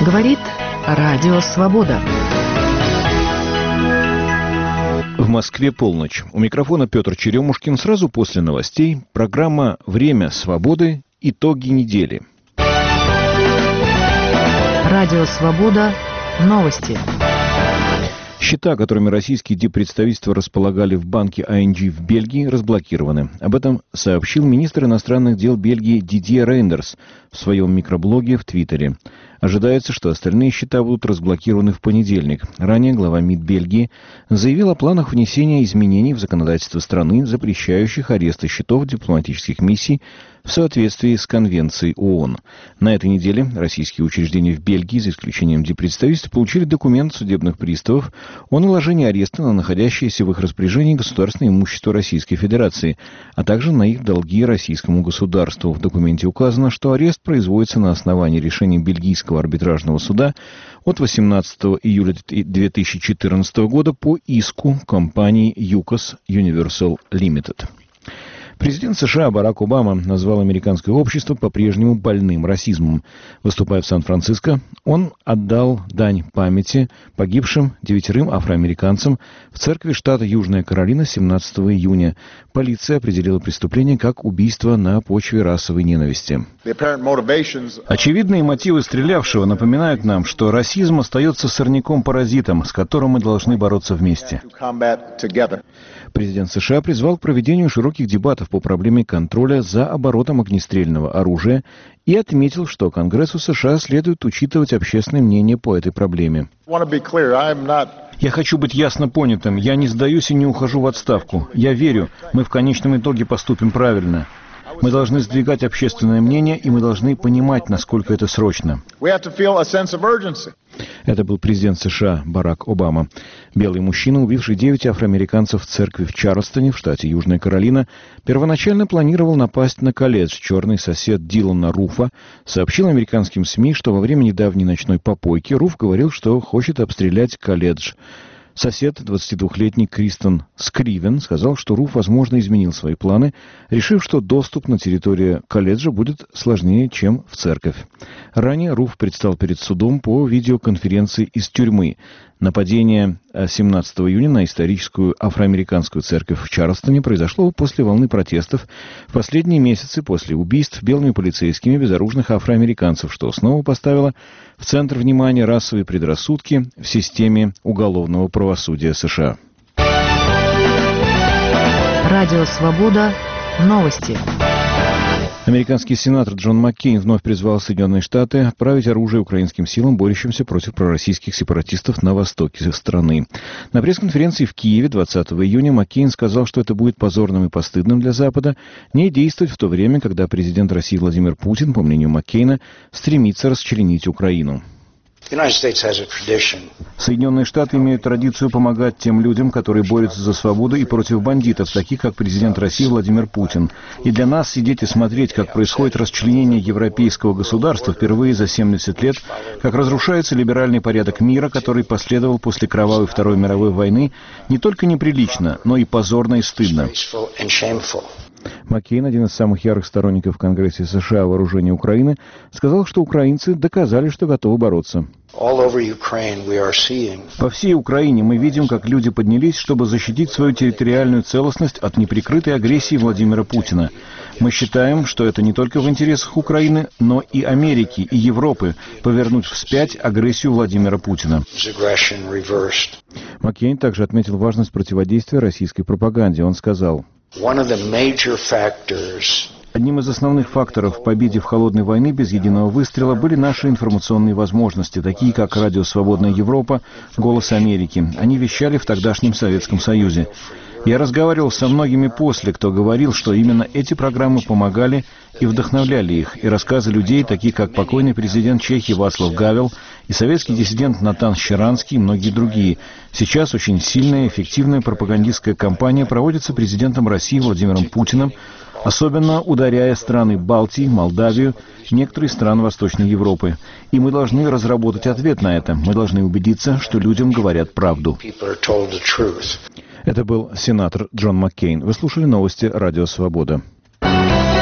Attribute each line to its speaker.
Speaker 1: Говорит Радио Свобода.
Speaker 2: В Москве полночь. У микрофона Петр Черемушкин. Сразу после новостей программа «Время свободы. Итоги недели».
Speaker 1: Радио Свобода. Новости.
Speaker 2: Счета, которыми российские диппредставительства располагали в банке ING в Бельгии, разблокированы. Об этом сообщил министр иностранных дел Бельгии Дидье Рейндерс в своем микроблоге в Твиттере. Ожидается, что остальные счета будут разблокированы в понедельник. Ранее глава МИД Бельгии заявил о планах внесения изменений в законодательство страны, запрещающих аресты счетов дипломатических миссий в соответствии с Конвенцией ООН. На этой неделе российские учреждения в Бельгии, за исключением диппредставительств, получили документ судебных приставов о наложении ареста на находящееся в их распоряжении государственное имущество Российской Федерации, а также на их долги российскому государству. В документе указано, что арест производится на основании решения Бельгийского арбитражного суда от 18 июля 2014 года по иску компании UCAS Universal Limited. Президент США Барак Обама назвал американское общество по-прежнему больным расизмом. Выступая в Сан-Франциско, он отдал дань памяти погибшим 9 афроамериканцам в церкви штата Южная Каролина 17 июня. Полиция определила преступление как убийство на почве расовой ненависти. Очевидные мотивы стрелявшего напоминают нам, что расизм остается сорняком-паразитом, с которым мы должны бороться вместе. Президент США призвал к проведению широких дебатов по проблеме контроля за оборотом огнестрельного оружия и отметил, что Конгрессу США следует учитывать общественное мнение по этой проблеме. Я хочу быть ясно понятым. Я не сдаюсь и не ухожу в отставку. Я верю, мы в конечном итоге поступим правильно. Мы должны сдвигать общественное мнение, и мы должны понимать, насколько это срочно. Это был президент США Барак Обама. Белый мужчина, убивший 9 афроамериканцев в церкви в Чарльстоне, в штате Южная Каролина, первоначально планировал напасть на колледж. Черный сосед Дилана Руфа сообщил американским СМИ, что во время недавней ночной попойки Руф говорил, что хочет обстрелять колледж. Сосед, 22-летний Кристен Скривен, сказал, что Руф, возможно, изменил свои планы, решив, что доступ на территорию колледжа будет сложнее, чем в церковь. Ранее Руф предстал перед судом по видеоконференции из тюрьмы. Нападение 17 июня на историческую афроамериканскую церковь в Чарльстоне произошло после волны протестов в последние месяцы после убийств белыми полицейскими безоружных афроамериканцев, что снова поставило в центр внимания расовые предрассудки в системе уголовного правосудия США.
Speaker 1: Радио Свобода. Новости.
Speaker 2: Американский сенатор Джон Маккейн вновь призвал Соединенные Штаты отправить оружие украинским силам, борющимся против пророссийских сепаратистов на востоке страны. На пресс-конференции в Киеве 20 июня Маккейн сказал, что это будет позорным и постыдным для Запада не действовать в то время, когда президент России Владимир Путин, по мнению Маккейна, стремится расчленить Украину. Соединенные Штаты имеют традицию помогать тем людям, которые борются за свободу и против бандитов, таких как президент России Владимир Путин. И для нас сидеть и смотреть, как происходит расчленение европейского государства впервые за 70 лет, как разрушается либеральный порядок мира, который последовал после кровавой Второй мировой войны, не только неприлично, но и позорно и стыдно. Маккейн, один из самых ярых сторонников в Конгрессе США о вооружении Украины, сказал, что украинцы доказали, что готовы бороться. По всей Украине мы видим, как люди поднялись, чтобы защитить свою территориальную целостность от неприкрытой агрессии Владимира Путина. Мы считаем, что это не только в интересах Украины, но и Америки, и Европы повернуть вспять агрессию Владимира Путина. Маккейн также отметил важность противодействия российской пропаганде. Он сказал: одним из основных факторов в победе в холодной войны без единого выстрела были наши информационные возможности, такие как «Радио Свободная Европа», «Голос Америки». Они вещали в тогдашнем Советском Союзе. Я разговаривал со многими после, кто говорил, что именно эти программы помогали и вдохновляли их, и рассказы людей, таких как покойный президент Чехии Вацлав Гавел и советский диссидент Натан Щеранский и многие другие. Сейчас очень сильная и эффективная пропагандистская кампания проводится президентом России Владимиром Путиным, особенно ударяя страны Балтии, Молдавию, некоторые страны Восточной Европы. И мы должны разработать ответ на это. Мы должны убедиться, что людям говорят правду. Это был сенатор Джон Маккейн. Вы слушали новости Радио Свобода.